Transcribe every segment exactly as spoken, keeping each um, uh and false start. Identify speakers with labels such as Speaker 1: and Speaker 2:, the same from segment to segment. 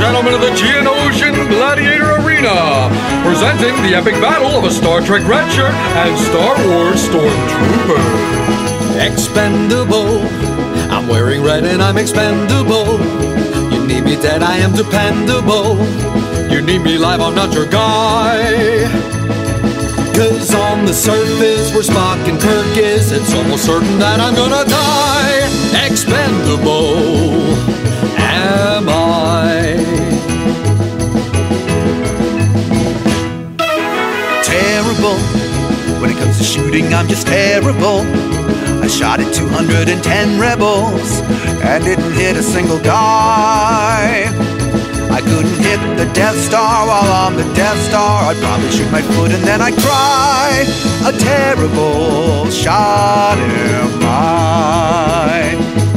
Speaker 1: gentlemen of the Geonosian Gladiator Arena, presenting the epic battle of a Star Trek red shirt and Star Wars Stormtrooper.
Speaker 2: Expendable, I'm wearing red and I'm expendable. You need me dead, I am dependable. You need me live, I'm not your guy. Cause on the surface where Spock and Kirk is, it's almost certain that I'm gonna die. Expendable am I.
Speaker 3: Terrible, when it comes to shooting I'm just terrible. I shot at two hundred ten rebels and didn't hit a single guy. I couldn't hit the Death Star while on the Death Star. I'd probably shoot my foot and then I'd cry. A terrible shot am I.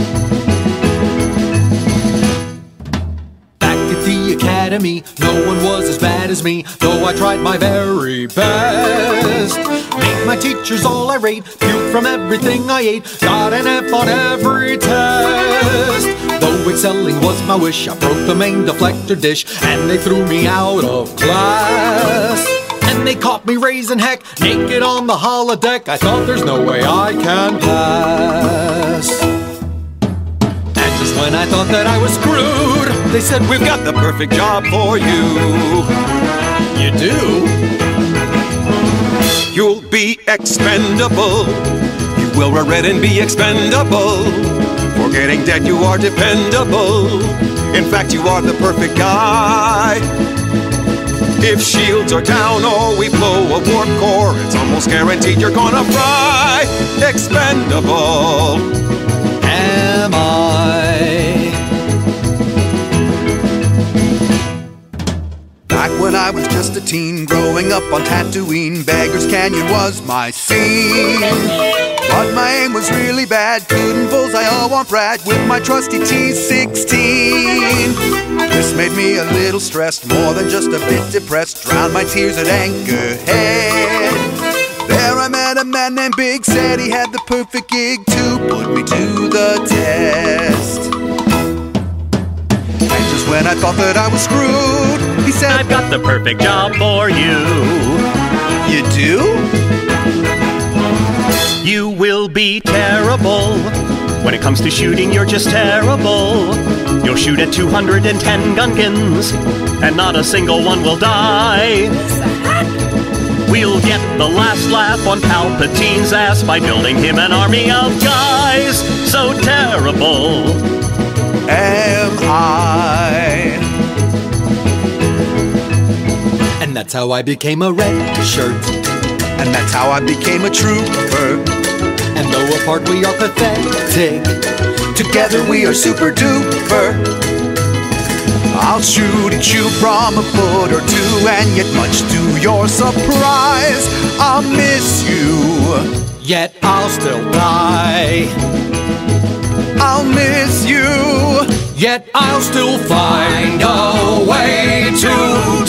Speaker 2: Back at the academy, no one was as bad as me, though I tried my very best. Made my teachers all irate, puked from everything I ate, got an F on every test. Though excelling was my wish, I broke the main deflector dish, and they threw me out of class. And they caught me raising heck, naked on the holodeck. I thought there's no way I can pass. And just when I thought that I was screwed, they said, we've got the perfect job for you. You do?
Speaker 4: You'll be expendable. You will regret and be expendable. For getting dead you are dependable. In fact you are the perfect guy. If shields are down or we blow a warp core, it's almost guaranteed you're gonna fry. Expendable
Speaker 2: am I.
Speaker 3: Back when I was just a teen, growing up on Tatooine, Beggars Canyon was my scene. But my aim was really bad, couldn't bullseye a womp rat with my trusty T sixteen. This made me a little stressed, more than just a bit depressed. Drowned my tears at Anchorhead. There I met a man named Big, said he had the perfect gig to put me to the test. And just when I thought that I was screwed, he said,
Speaker 5: I've got the perfect job for you.
Speaker 3: You do?
Speaker 5: You will be terrible. When it comes to shooting, you're just terrible. You'll shoot at two hundred ten Gunkins, and not a single one will die. We'll get the last laugh on Palpatine's ass by building him an army of guys. So terrible
Speaker 3: am I.
Speaker 2: And that's how I became a red shirt.
Speaker 3: And that's how I became a trooper.
Speaker 2: And though apart we are pathetic,
Speaker 3: together we are super duper. I'll shoot at you from a foot or two, and yet much to your surprise, I'll miss you,
Speaker 2: yet I'll still die.
Speaker 3: I'll miss you,
Speaker 2: yet I'll still find a way to